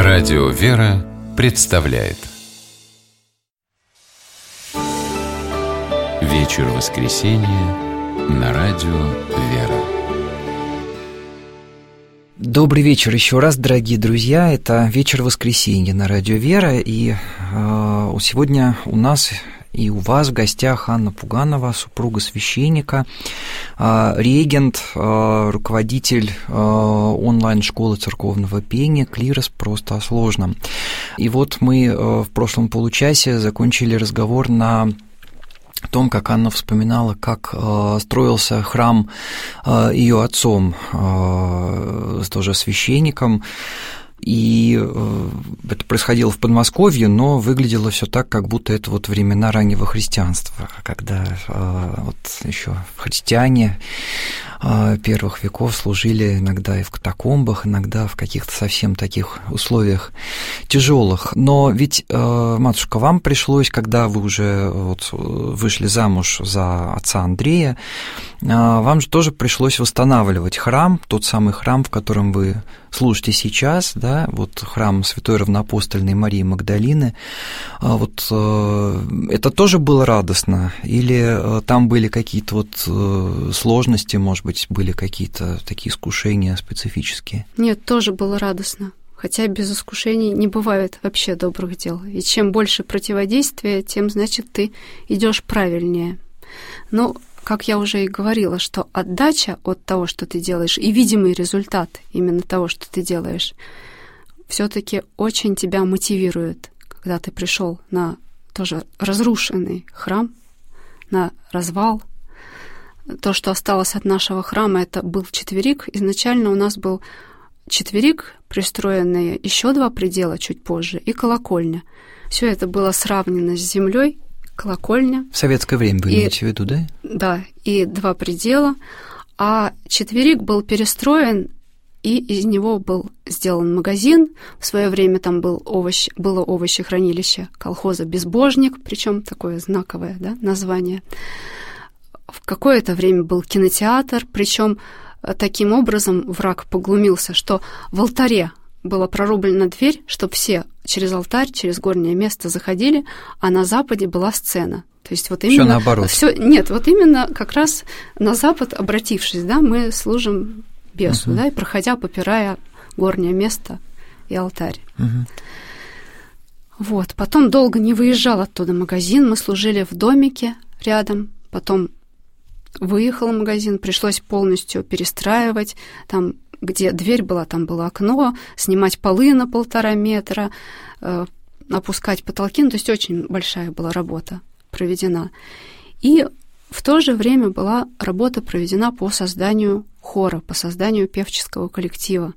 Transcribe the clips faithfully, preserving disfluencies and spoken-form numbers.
Радио «Вера» представляет Вечер воскресенья на Радио «Вера». Добрый вечер еще раз, дорогие друзья. Это вечер воскресенья на Радио «Вера». И э, сегодня у нас и у вас в гостях Анна Пуганова, супруга священника, э, регент, э, руководитель э, онлайн-школы церковного пения «Клирос просто о сложном». И вот мы э, в прошлом получасе закончили разговор на о том, как Анна вспоминала, как э, строился храм э, ее отцом, э, тоже священником, и э, это происходило в Подмосковье, но выглядело все так, как будто это вот времена раннего христианства, когда э, вот еще христиане э, первых веков служили иногда и в катакомбах, иногда в каких-то совсем таких условиях тяжелых. Но ведь, э, матушка, вам пришлось, когда вы уже вот вышли замуж за отца Андрея, э, вам же тоже пришлось восстанавливать храм, тот самый храм, в котором вы служите сейчас, да, вот храм Святой Равноапостольной Марии Магдалины. Вот это тоже было радостно? Или там были какие-то вот сложности, может быть, были какие-то такие искушения специфические? Нет, тоже было радостно. Хотя без искушений не бывает вообще добрых дел. И чем больше противодействия, тем, значит, ты идешь правильнее. Но как я уже и говорила, что отдача от того, что ты делаешь, и видимый результат именно того, что ты делаешь, все-таки очень тебя мотивирует, когда ты пришел на тоже разрушенный храм, на развал. То, что осталось от нашего храма, это был четверик. Изначально у нас был четверик, пристроенные еще два предела чуть позже, и колокольня. Все это было сравнено с землей. Колокольня. В советское время вы имеете в виду, да? Да, и два предела. А четверик был перестроен, и из него был сделан магазин. В свое время там был овощ, было овощехранилище колхоза «Безбожник», причем такое знаковое, да, название. В какое-то время был кинотеатр, причем таким образом враг поглумился, что в алтаре была прорублена дверь, чтобы все через алтарь, через горнее место заходили, а на западе была сцена. То есть вот именно... Всё наоборот. Всё, нет, вот именно как раз на запад, обратившись, да, мы служим бесу, uh-huh. да, и проходя, попирая горнее место и алтарь. Uh-huh. Вот. Потом долго не выезжал оттуда магазин, мы служили в домике рядом, потом выехал магазин, пришлось полностью перестраивать, там где дверь была, там было окно, снимать полы на полтора метра, э, опускать потолки. Ну, то есть очень большая была работа проведена. И в то же время была работа проведена по созданию хора, по созданию певческого коллектива.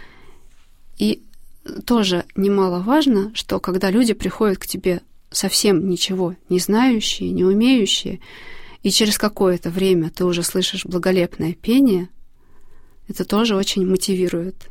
И тоже немаловажно, что когда люди приходят к тебе совсем ничего не знающие, не умеющие, и через какое-то время ты уже слышишь благолепное пение, это тоже очень мотивирует.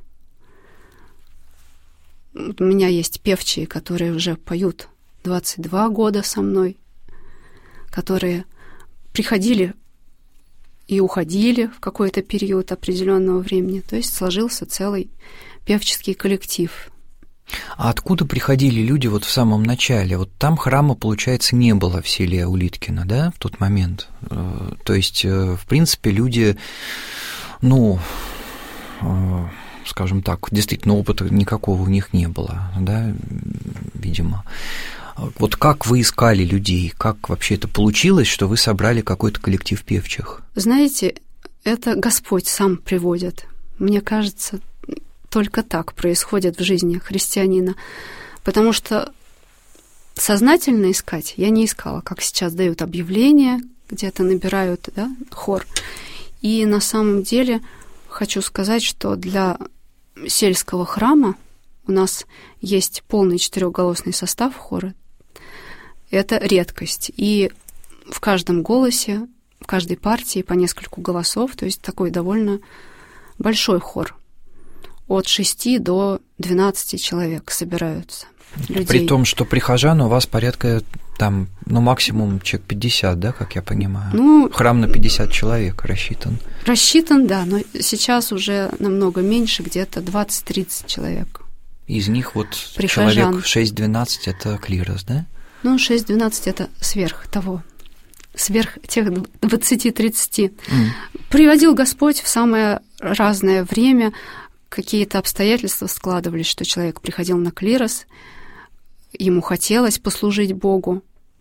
У меня есть певчие, которые уже поют двадцать два года со мной, которые приходили и уходили в какой-то период определенного времени. То есть сложился целый певческий коллектив. А откуда приходили люди вот в самом начале? Вот там храма, получается, не было в селе Улиткино, да, в тот момент? То есть, в принципе, люди... Ну, скажем так, действительно, опыта никакого у них не было, да, видимо. Вот как вы искали людей? Как вообще это получилось, что вы собрали какой-то коллектив певчих? Знаете, это Господь сам приводит. Мне кажется, только так происходит в жизни христианина. Потому что сознательно искать я не искала, как сейчас дают объявления, где-то набирают, да, хор. И на самом деле хочу сказать, что для сельского храма у нас есть полный четырехголосный состав хора. Это редкость. И в каждом голосе, в каждой партии по нескольку голосов, то есть такой довольно большой хор. От шести до двенадцати человек собираются людей. При том, что прихожан у вас порядка там, ну, максимум человек пятьдесят, да, как я понимаю? Ну, храм на пятьдесят человек рассчитан. Рассчитан, да, но сейчас уже намного меньше, где-то двадцать-тридцать человек. Из них вот прихожан. Человек шесть-двенадцать – это клирос, да? Ну, шесть-двенадцать – это сверх того, сверх тех двадцати-тридцати. Mm. Приводил Господь в самое разное время, какие-то обстоятельства складывались, что человек приходил на клирос, ему хотелось послужить Богу.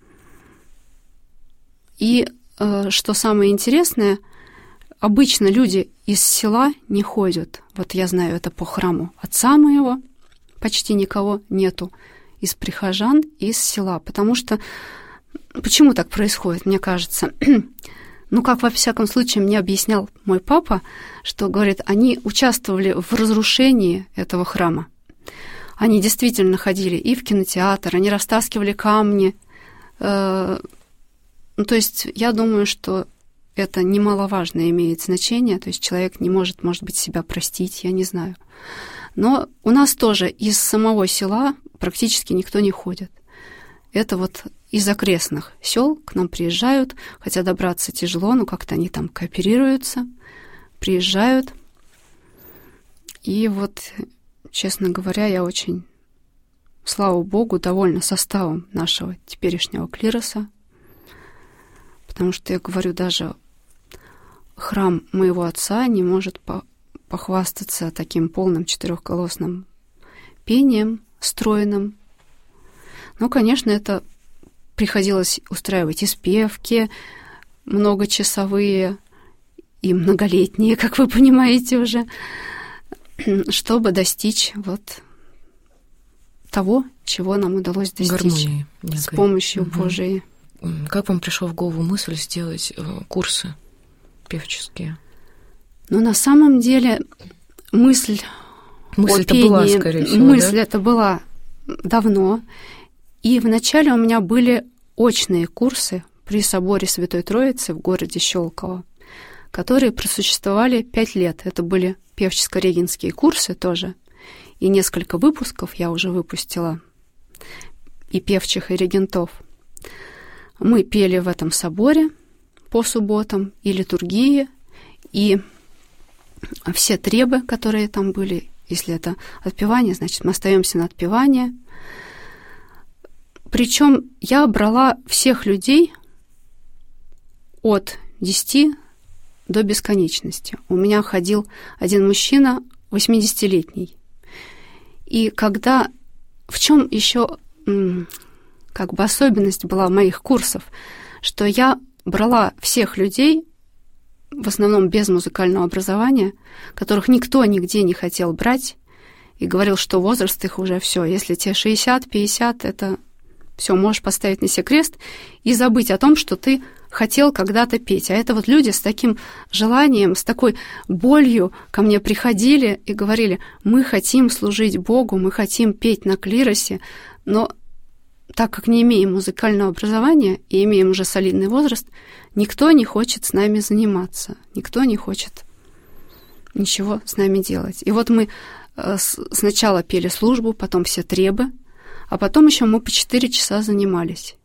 И э, что самое интересное, обычно люди из села не ходят. Вот я знаю это по храму отца моего, почти никого нету из прихожан, из села. Потому что, почему так происходит, мне кажется? Ну, как, во всяком случае, мне объяснял мой папа, что, говорит, они участвовали в разрушении этого храма. Они действительно ходили и в кинотеатр, они растаскивали камни. Ну, то есть я думаю, что это немаловажно имеет значение, то есть человек не может, может быть, себя простить, я не знаю. Но у нас тоже из самого села практически никто не ходит. Это вот из окрестных сел к нам приезжают, хотя добраться тяжело, но как-то они там кооперируются, приезжают. И вот, честно говоря, я очень, слава Богу, довольна составом нашего теперешнего клироса, потому что, я говорю, даже храм моего отца не может похвастаться таким полным четырехголосным пением, стройным. Ну, конечно, это приходилось устраивать и спевки многочасовые, и многолетние, как вы понимаете уже, чтобы достичь вот того, чего нам удалось достичь. Гармонии некой. С помощью угу. Божией. Как вам пришла в голову мысль сделать курсы певческие? Ну, на самом деле, мысль Мысль это была, скорее всего, мысль да? это была давно. И вначале у меня были очные курсы при соборе Святой Троицы в городе Щелково, которые просуществовали пять лет. Это были певческо-регенские курсы тоже. И несколько выпусков я уже выпустила, и певчих, и регентов. Мы пели в этом соборе по субботам, и литургии, и все требы, которые там были. Если это отпевание, значит, мы остаемся на отпевание. Причем я брала всех людей от десяти до бесконечности. У меня ходил один мужчина, восьмидесятилетний. И когда... В чем еще как бы особенность была моих курсов, что я брала всех людей, в основном без музыкального образования, которых никто нигде не хотел брать, и говорил, что возраст их уже все. Если тебе шестьдесят, пятьдесят, это все, можешь поставить на себе крест и забыть о том, что ты хотел когда-то петь. А это вот люди с таким желанием, с такой болью ко мне приходили и говорили: мы хотим служить Богу, мы хотим петь на клиросе, но так как не имеем музыкального образования и имеем уже солидный возраст, никто не хочет с нами заниматься, никто не хочет ничего с нами делать. И вот мы сначала пели службу, потом все требы, а потом еще мы по четыре часа занимались.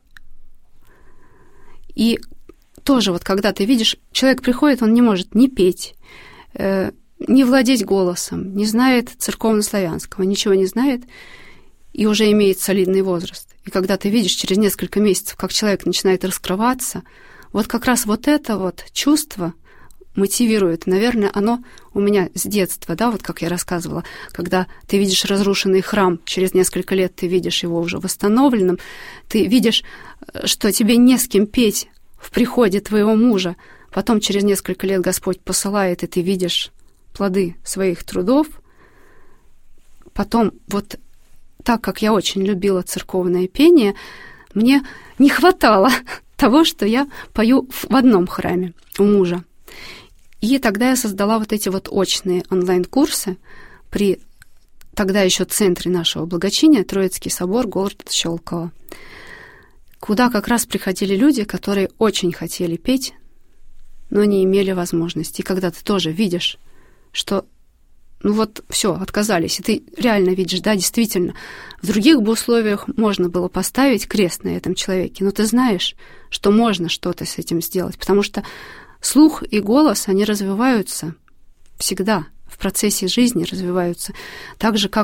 И тоже вот когда ты видишь, человек приходит, он не может ни петь, э, не владеть голосом, не знает церковнославянского, ничего не знает, и уже имеет солидный возраст. И когда ты видишь через несколько месяцев, как человек начинает раскрываться, вот как раз вот это вот чувство мотивирует. Наверное, оно у меня с детства, да, вот как я рассказывала, когда ты видишь разрушенный храм, через несколько лет ты видишь его уже восстановленным, ты видишь, что тебе не с кем петь в приходе твоего мужа, потом через несколько лет Господь посылает, и ты видишь плоды своих трудов. Потом вот так как я очень любила церковное пение, мне не хватало того, что я пою в одном храме у мужа. И тогда я создала вот эти вот очные онлайн-курсы при тогда еще центре нашего благочиния, Троицкий собор, город Щелково, куда как раз приходили люди, которые очень хотели петь, но не имели возможности. И когда ты тоже видишь, что ну вот все, отказались, и ты реально видишь, да, действительно, в других бы условиях можно было поставить крест на этом человеке, но ты знаешь, что можно что-то с этим сделать, потому что слух и голос, они развиваются всегда, в процессе жизни развиваются, так же, как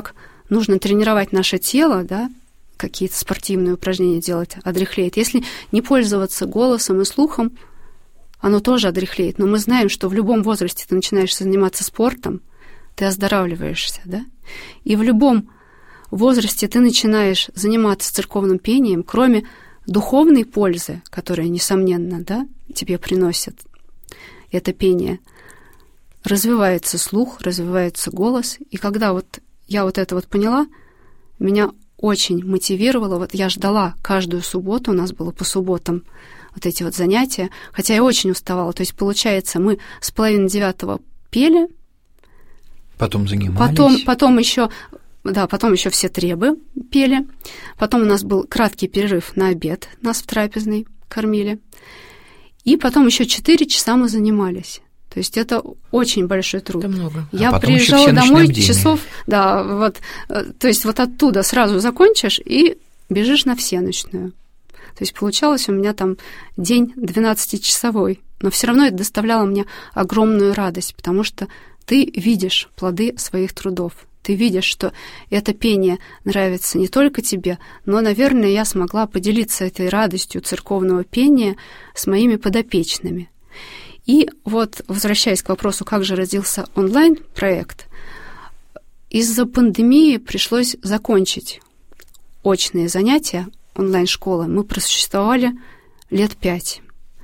нужно тренировать наше тело, да, какие-то спортивные упражнения делать, одряхлеет. Если не пользоваться голосом и слухом, оно тоже одряхлеет. Но мы знаем, что в любом возрасте ты начинаешь заниматься спортом, ты оздоравливаешься, да? И в любом возрасте ты начинаешь заниматься церковным пением, кроме духовной пользы, которая, несомненно, да, тебе приносит это пение, развивается слух, развивается голос. И когда вот я вот это вот поняла, меня очень мотивировало. Вот я ждала каждую субботу, у нас было по субботам вот эти вот занятия, хотя я очень уставала. То есть, получается, мы с половины девятого пели. Потом занимались. Потом, потом еще, да, потом еще все требы пели. Потом у нас был краткий перерыв на обед, нас в трапезной кормили. И потом еще четыре часа мы занимались. То есть это очень большой труд. Это много. Я а приезжала домой часов, да, вот, то есть вот оттуда сразу закончишь и бежишь на всеночную. То есть получалось у меня там день двенадцатичасовой, но все равно это доставляло мне огромную радость, потому что ты видишь плоды своих трудов. Ты видишь, что это пение нравится не только тебе, но, наверное, я смогла поделиться этой радостью церковного пения с моими подопечными. И вот, возвращаясь к вопросу, как же родился онлайн-проект, из-за пандемии пришлось закончить очные занятия онлайн-школы. Мы просуществовали лет пять.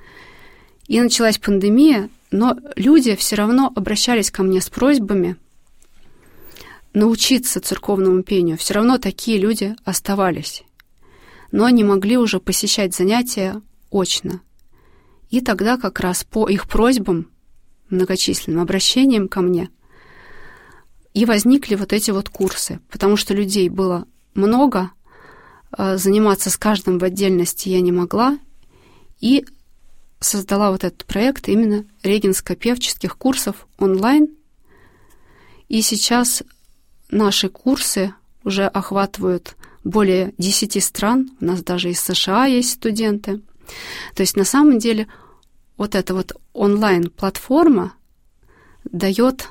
И началась пандемия, но люди все равно обращались ко мне с просьбами научиться церковному пению. Все равно такие люди оставались, но не могли уже посещать занятия очно. И тогда как раз по их просьбам, многочисленным обращениям ко мне, и возникли вот эти вот курсы, потому что людей было много, заниматься с каждым в отдельности я не могла, и создала вот этот проект именно регенско-певческих курсов онлайн. И сейчас наши курсы уже охватывают более десяти стран, у нас даже из США есть студенты. То есть на самом деле вот эта вот онлайн-платформа дает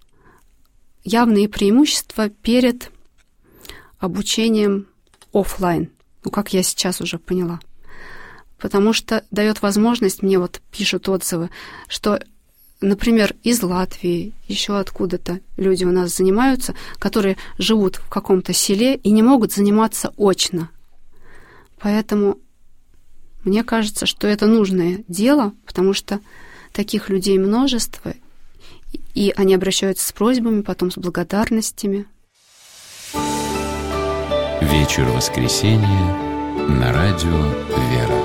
явные преимущества перед обучением офлайн, ну, как я сейчас уже поняла. Потому что дает возможность, мне вот пишут отзывы, что, например, из Латвии, еще откуда-то люди у нас занимаются, которые живут в каком-то селе и не могут заниматься очно. Поэтому мне кажется, что это нужное дело, потому что таких людей множество, и они обращаются с просьбами, потом с благодарностями. Вечер воскресенья на радио «Вера».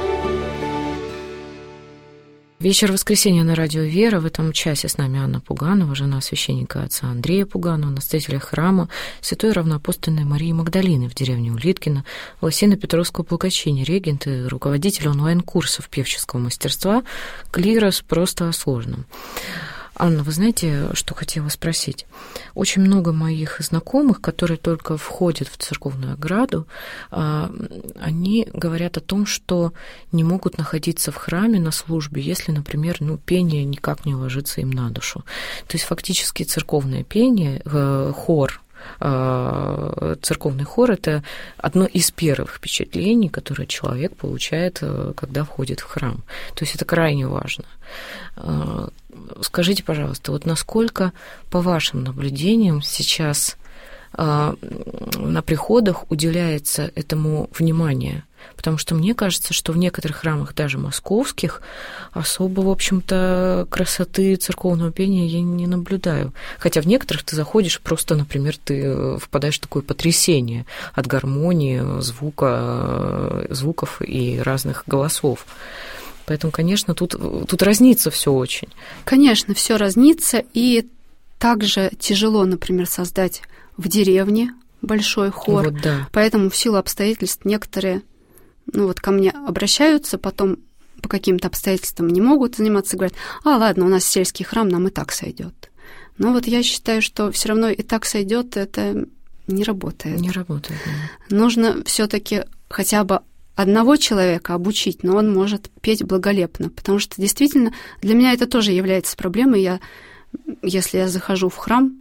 Вечер воскресенья на радио «Вера». В этом часе с нами Анна Пуганова, жена священника отца Андрея Пуганова, настоятеля храма Святой Равноапостольной Марии Магдалины в деревне Улиткино, Лосино-Петровского Благочиния, регент и руководитель онлайн-курсов певческого мастерства «Клирос просто о сложном». Анна, вы знаете, что хотела спросить? Очень много моих знакомых, которые только входят в церковную ограду, они говорят о том, что не могут находиться в храме на службе, если, например, ну, пение никак не ложится им на душу. То есть фактически церковное пение, хор, церковный хор – это одно из первых впечатлений, которые человек получает, когда входит в храм. То есть это крайне важно. Скажите, пожалуйста, вот насколько, по вашим наблюдениям, сейчас на приходах уделяется этому внимание? Потому что мне кажется, что в некоторых храмах, даже московских, особо, в общем-то, красоты церковного пения я не наблюдаю. Хотя в некоторых ты заходишь, просто, например, ты впадаешь в такое потрясение от гармонии, звука, звуков и разных голосов. Поэтому, конечно, тут, тут разнится все очень. Конечно, все разнится, и также тяжело, например, создать в деревне большой хор. Вот, да. Поэтому в силу обстоятельств некоторые, ну вот ко мне обращаются, потом по каким-то обстоятельствам не могут заниматься, говорят: а, ладно, у нас сельский храм, нам и так сойдет. Но вот я считаю, что все равно и так сойдет, это не работает. Не работает. Да. Нужно все-таки хотя бы одного человека обучить, но он может петь благолепно, потому что действительно для меня это тоже является проблемой. Я, если я захожу в храм,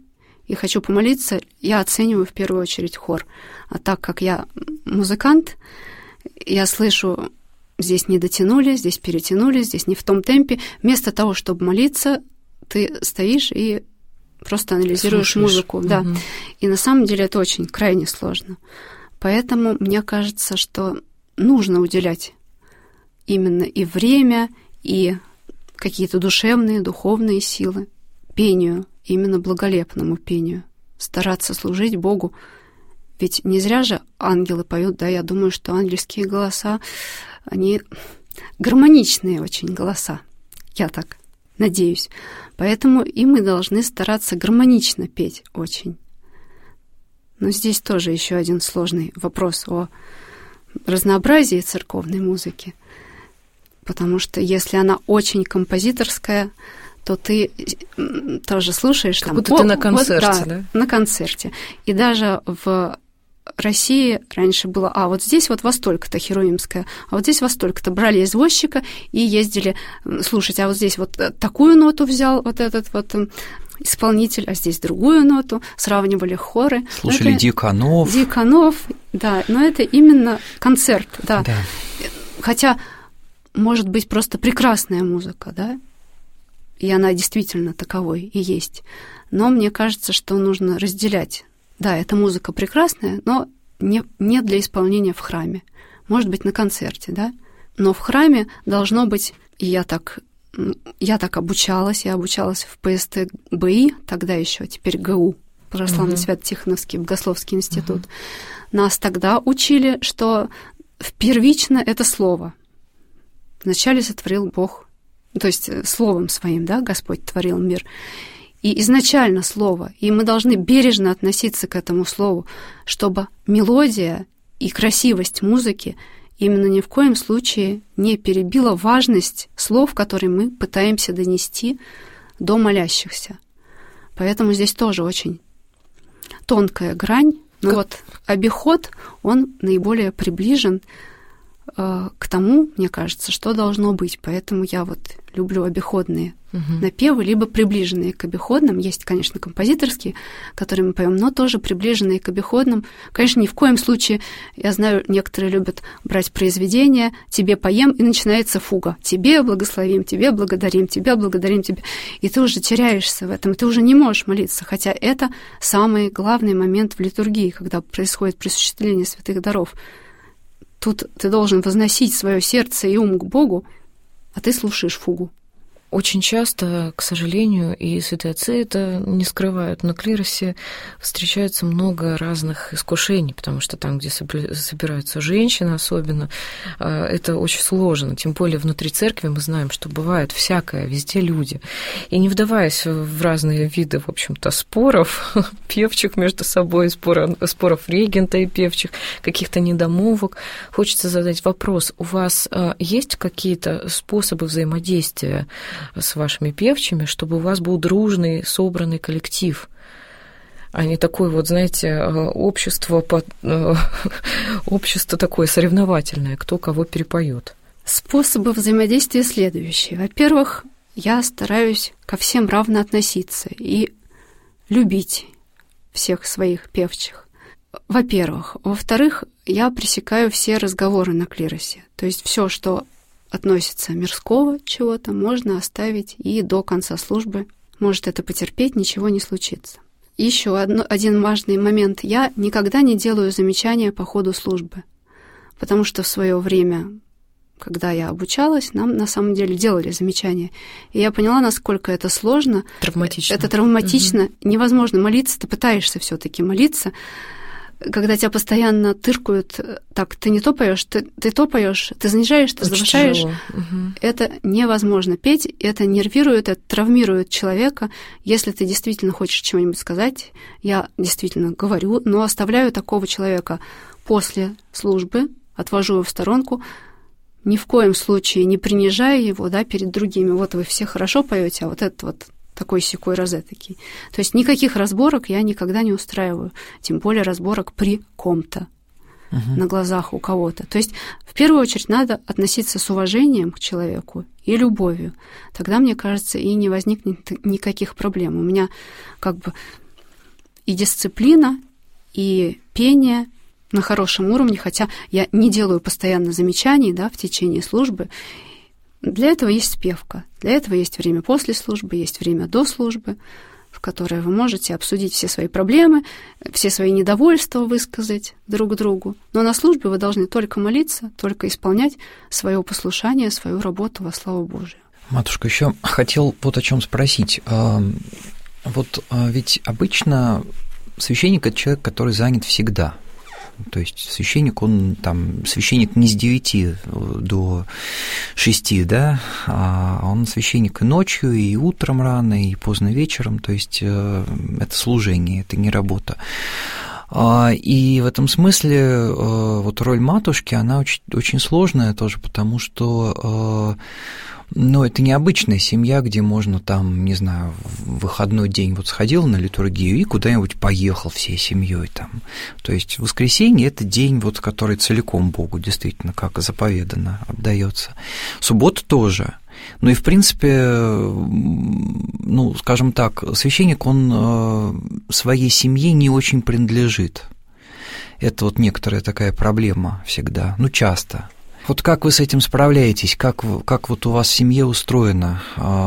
и хочу помолиться, я оцениваю в первую очередь хор. А так как я музыкант, я слышу, здесь не дотянули, здесь перетянули, здесь не в том темпе. Вместо того, чтобы молиться, ты стоишь и просто анализируешь Слушаешь. музыку. Угу. Да. И на самом деле это очень крайне сложно. Поэтому мне кажется, что нужно уделять именно и время, и какие-то душевные, духовные силы пению, именно благолепному пению. Стараться служить Богу. Ведь не зря же ангелы поют, да, я думаю, что ангельские голоса, они гармоничные очень голоса. Я так надеюсь. Поэтому и мы должны стараться гармонично петь очень. Но здесь тоже еще один сложный вопрос о разнообразии церковной музыки. Потому что если она очень композиторская, то ты тоже слушаешь как там... будто ты на концерте, вот, да, да? на концерте. И даже в России раньше было, а вот здесь вот во столько-то Херувимская, а вот здесь во столько-то. Брали извозчика и ездили слушать, а вот здесь вот такую ноту взял вот этот вот исполнитель, а здесь другую ноту, сравнивали хоры. Слушали Дьяконов. Дьяконов, да, но это именно концерт, да. да. Хотя, может быть, просто прекрасная музыка, да, и она действительно таковой и есть. Но мне кажется, что нужно разделять. Да, эта музыка прекрасная, но не, не для исполнения в храме. Может быть, на концерте, да. Но в храме должно быть, и я так, я так обучалась, я обучалась в пэ эс тэ бэ и, тогда еще, теперь гэ у, Православный uh-huh. Свято-Тихоновский Богословский институт. Uh-huh. Нас тогда учили, что первично это слово. Вначале сотворил Бог, то есть словом своим, да, Господь творил мир. И изначально слово, и мы должны бережно относиться к этому слову, чтобы мелодия и красивость музыки именно ни в коем случае не перебила важность слов, которые мы пытаемся донести до молящихся. Поэтому здесь тоже очень тонкая грань, но как... вот обиход, он наиболее приближен э, к тому, мне кажется, что должно быть. Поэтому я вот люблю обиходные угу. напевы, либо приближенные к обиходным. Есть, конечно, композиторские, которые мы поем, но тоже приближенные к обиходным. Конечно, ни в коем случае, я знаю, некоторые любят брать произведения, тебе поем, и начинается фуга. Тебе благословим, тебе благодарим, тебя благодарим, тебе. И ты уже теряешься в этом, ты уже не можешь молиться. Хотя это самый главный момент в литургии, когда происходит присуществление святых даров. Тут ты должен возносить свое сердце и ум к Богу, а ты слушаешь фугу. Очень часто, к сожалению, и святые отцы это не скрывают, на клиросе встречается много разных искушений, потому что там, где собираются женщины особенно, это очень сложно. Тем более внутри церкви мы знаем, что бывает всякое, везде люди. И не вдаваясь в разные виды, в общем-то, споров, певчих между собой, споров, споров регента и певчих, каких-то недомолвок, хочется задать вопрос. У вас есть какие-то способы взаимодействия с вашими певчими, чтобы у вас был дружный, собранный коллектив, а не такое вот, знаете, общество, общество такое соревновательное, кто кого перепоет? Способы взаимодействия следующие. Во-первых, я стараюсь ко всем равно относиться и любить всех своих певчих. Во-первых. Во-вторых, я пресекаю все разговоры на клиросе. То есть все, что относится мирского чего-то, можно оставить и до конца службы. Может это потерпеть, ничего не случится. Еще одно, один важный момент. Я никогда не делаю замечания по ходу службы, потому что в свое время, когда я обучалась, нам на самом деле делали замечания. И я поняла, насколько это сложно. Травматично. Это травматично. Угу. Невозможно молиться, ты пытаешься все-таки молиться, когда тебя постоянно тыркают, так, ты не то поешь, ты, ты то поешь, ты занижаешь, ты завышаешь. Угу. Это невозможно петь, это нервирует, это травмирует человека. Если ты действительно хочешь чего-нибудь сказать, я действительно говорю, но оставляю такого человека после службы, отвожу его в сторонку, ни в коем случае не принижая его, да, перед другими. Вот вы все хорошо поете, а вот этот вот такой-сякой розетокий. То есть никаких разборок я никогда не устраиваю, тем более разборок при ком-то, uh-huh. на глазах у кого-то. То есть в первую очередь надо относиться с уважением к человеку и любовью. Тогда, мне кажется, и не возникнет никаких проблем. У меня как бы и дисциплина, и пение на хорошем уровне, хотя я не делаю постоянно замечаний, да, в течение службы. Для этого есть спевка, для этого есть время после службы, есть время до службы, в которое вы можете обсудить все свои проблемы, все свои недовольства высказать друг другу. Но на службе вы должны только молиться, только исполнять свое послушание, свою работу во славу Божию. Матушка, еще хотел вот о чем спросить. Вот ведь обычно священник – это человек, который занят всегда. То есть священник, он там, священник не с девяти до шести, да, а он священник и ночью, и утром рано, и поздно вечером, то есть это служение, это не работа. И в этом смысле вот роль матушки, она очень, очень сложная тоже, потому что но это необычная семья, где можно там, не знаю, в выходной день вот сходил на литургию и куда-нибудь поехал всей семьей там. То есть воскресенье – это день, вот, который целиком Богу действительно, как заповедано, отдается. Суббота тоже. Ну и, в принципе, ну, скажем так, священник, он своей семье не очень принадлежит. Это вот некоторая такая проблема всегда, ну, часто. Вот как вы с этим справляетесь, как, как вот у вас в семье устроено,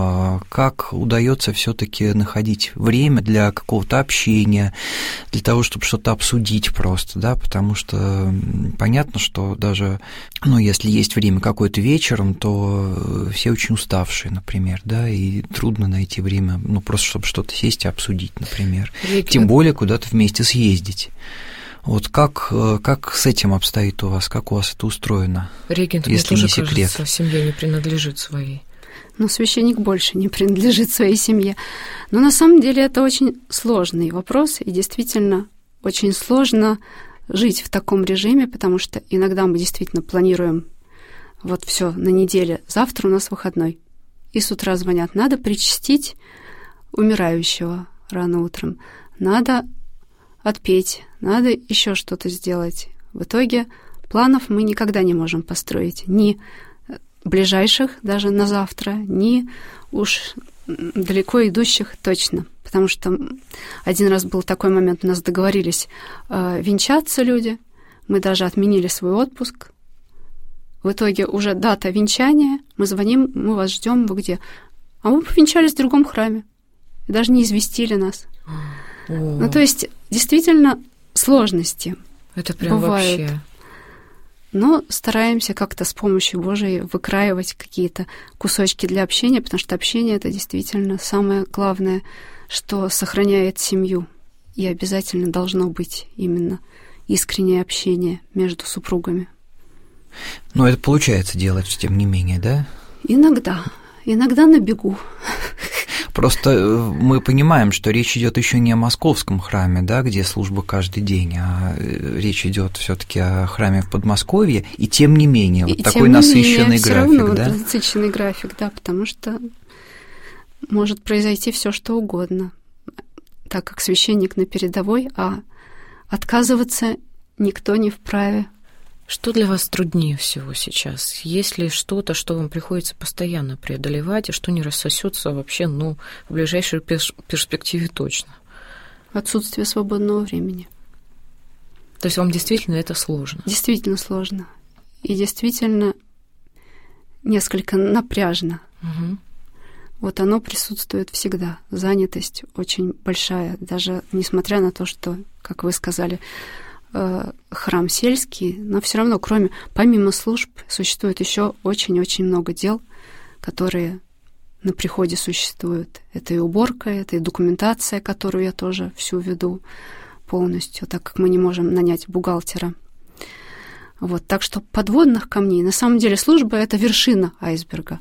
как удается все-таки находить время для какого-то общения, для того, чтобы что-то обсудить просто, да, потому что понятно, что даже, ну, если есть время какое-то вечером, то все очень уставшие, например, да, и трудно найти время, ну, просто чтобы что-то сесть и обсудить, например, Регина. Тем более куда-то вместе съездить. Вот как, как с этим обстоит у вас, как у вас это устроено, Регент, если мне не тоже секрет? Кажется, семья не принадлежит своей. Ну, священник больше не принадлежит своей семье. Но на самом деле это очень сложный вопрос, и действительно очень сложно жить в таком режиме, потому что иногда мы действительно планируем вот все на неделе, завтра у нас выходной, и с утра звонят, надо причастить умирающего рано утром, надо отпеть, надо еще что-то сделать. В итоге планов мы никогда не можем построить, ни ближайших даже на завтра, ни уж далеко идущих точно. Потому что один раз был такой момент, у нас договорились э, венчаться люди, мы даже отменили свой отпуск. В итоге уже дата венчания, мы звоним, мы вас ждем, вы где? А мы повенчались в другом храме, и даже не известили нас. О. Ну, то есть, действительно, сложности. Это прям бывают. Вообще. Но стараемся как-то с помощью Божией выкраивать какие-то кусочки для общения, потому что общение — это действительно самое главное, что сохраняет семью. И обязательно должно быть именно искреннее общение между супругами. Но это получается делать, тем не менее, да? Иногда. Иногда на бегу. Просто мы понимаем, что речь идет еще не о московском храме, да, где служба каждый день, а речь идет все-таки о храме в Подмосковье, и тем не менее, вот и такой насыщенный график, равно да? Насыщенный график, да, потому что может произойти все что угодно, так как священник на передовой, а отказываться никто не вправе. Что для вас труднее всего сейчас? Есть ли что-то, что вам приходится постоянно преодолевать, и что не рассосется вообще, ну, в ближайшей перспективе точно? Отсутствие свободного времени. То есть вам действительно это сложно? Действительно сложно. И действительно несколько напряжно. Угу. Вот оно присутствует всегда. Занятость очень большая, даже несмотря на то, что, как вы сказали, храм сельский, но все равно, кроме, помимо служб, существует еще очень-очень много дел, которые на приходе существуют. Это и уборка, это и документация, которую я тоже всю веду полностью, так как мы не можем нанять бухгалтера. Вот, так что подводных камней, на самом деле служба — это вершина айсберга,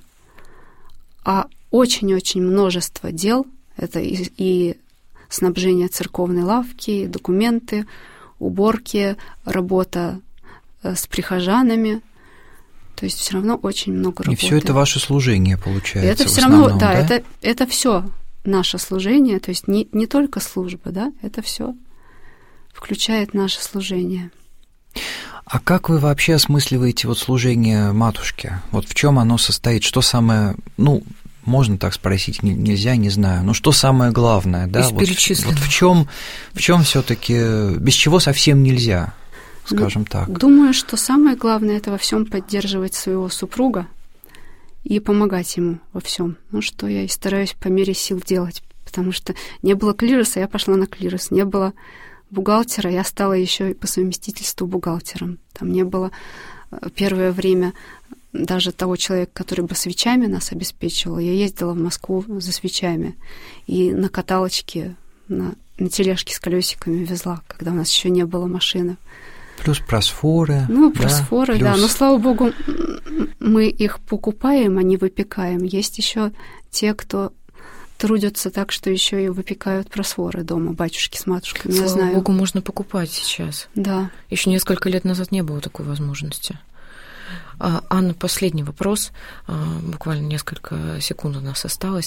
а очень-очень множество дел, это и, и снабжение церковной лавки, и документы, уборки, работа с прихожанами. То есть все равно очень много работы. И все это ваше служение получается. Это все равно, да, да, это, это все наше служение, то есть не, не только служба, да, это все включает наше служение. А как вы вообще осмысливаете вот служение матушки? Вот в чем оно состоит? Что самое, ну, можно так спросить, нельзя, не знаю. Но что самое главное, да? Вот, вот в чем, в чем все-таки, без чего совсем нельзя, скажем ну, так? Думаю, что самое главное – это во всем поддерживать своего супруга и помогать ему во всем. Ну, что я и стараюсь по мере сил делать, потому что не было клироса, я пошла на клирос, не было бухгалтера, я стала еще и по совместительству бухгалтером. Там не было первое время даже того человека, который бы свечами нас обеспечивал. Я ездила в Москву за свечами и на каталочке, на, на тележке с колесиками везла, когда у нас еще не было машины. Плюс просфоры. Ну, просфоры, да, да. Но, слава богу, мы их покупаем, а не выпекаем. Есть еще те, кто трудятся так, что еще и выпекают просфоры дома, батюшки с матушками. Слава я знаю. богу, можно покупать сейчас. Да. Еще несколько лет назад не было такой возможности. Анна, последний вопрос, буквально несколько секунд у нас осталось.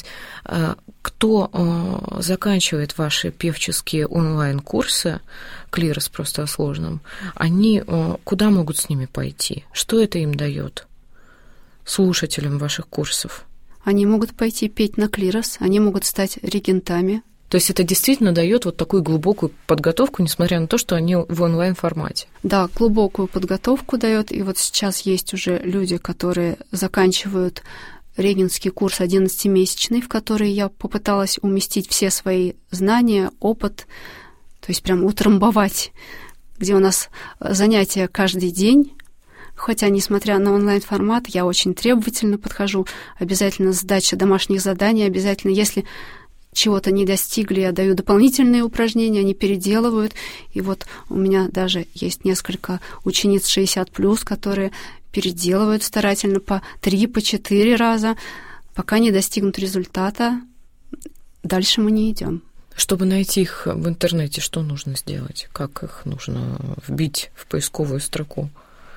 Кто заканчивает ваши певческие онлайн-курсы, клирос просто о сложном, они куда могут с ними пойти? Что это им дает слушателям ваших курсов? Они могут пойти петь на клирос, они могут стать регентами. То есть это действительно дает вот такую глубокую подготовку, несмотря на то, что они в онлайн-формате. Да, глубокую подготовку дает. И вот сейчас есть уже люди, которые заканчивают регентский курс одиннадцатимесячный, в который я попыталась уместить все свои знания, опыт, то есть прям утрамбовать, где у нас занятия каждый день. Хотя, несмотря на онлайн-формат, я очень требовательно подхожу. Обязательно сдача домашних заданий, обязательно, если чего-то не достигли, я даю дополнительные упражнения, они переделывают. И вот у меня даже есть несколько учениц шестьдесят плюс, которые переделывают старательно по три, по четыре раза, пока не достигнут результата. Дальше мы не идем. Чтобы найти их в интернете, что нужно сделать? Как их нужно вбить в поисковую строку?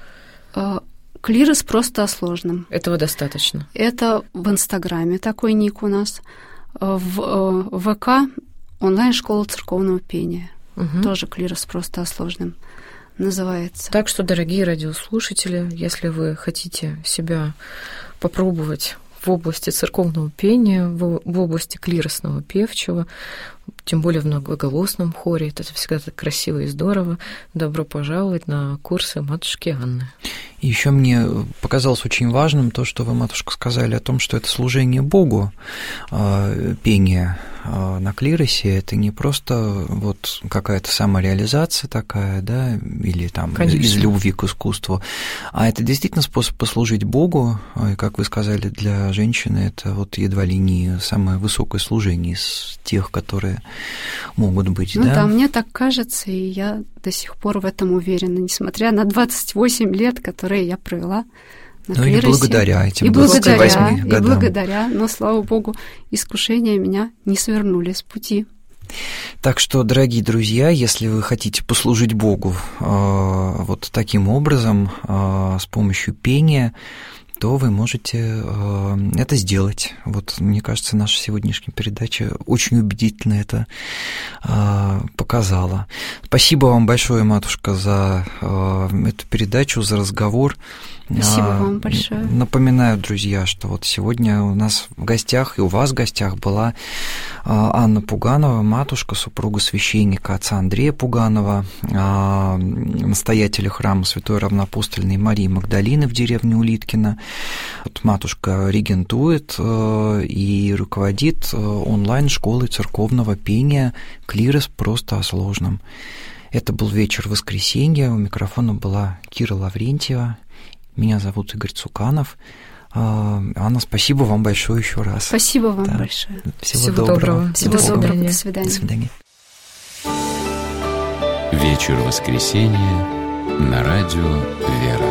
Клирос просто о сложном. Этого достаточно? Это в Инстаграме такой ник у нас. В ВК онлайн-школа церковного пения. Угу. Тоже клирос просто о сложном называется. Так что, дорогие радиослушатели, если вы хотите себя попробовать в области церковного пения, в, в области клиросного певчего, тем более в многоголосном хоре, это всегда так красиво и здорово, добро пожаловать на курсы матушки Анны. И еще мне показалось очень важным то, что вы, матушка, сказали о том, что это служение Богу, пение на клиросе, это не просто вот какая-то самореализация такая, да, или там из, из любви к искусству, а это действительно способ послужить Богу, и, как вы сказали, для женщины это вот едва ли не самое высокое служение из тех, которые могут быть, ну, да? Ну да, мне так кажется, и я до сих пор в этом уверена, несмотря на двадцать восемь лет, которые я провела на ну, клиросе. И благодаря этим и двадцати восьми благодаря, годам. И благодаря, но, слава богу, искушения меня не свернули с пути. Так что, дорогие друзья, если вы хотите послужить Богу э, вот таким образом, э, с помощью пения, то вы можете э, это сделать. Вот, мне кажется, наша сегодняшняя передача очень убедительно это э, показала. Спасибо вам большое, матушка, за э, эту передачу, за разговор. Спасибо вам большое. Напоминаю, друзья, что вот сегодня у нас в гостях, и у вас в гостях была Анна Пуганова, матушка, супруга священника отца Андрея Пуганова, настоятеля храма Святой Равноапостольной Марии Магдалины в деревне Улиткино. Вот матушка регентует и руководит онлайн-школой церковного пения «Клирос просто о сложном». Это был вечер воскресенья, у микрофона была Кира Лаврентьева. Меня зовут Игорь Цуканов. Анна, спасибо вам большое еще раз. Спасибо вам да. большое. Всего, Всего доброго. доброго. Всего До доброго. До свидания. До свидания. Вечер воскресенья на радио «Вера».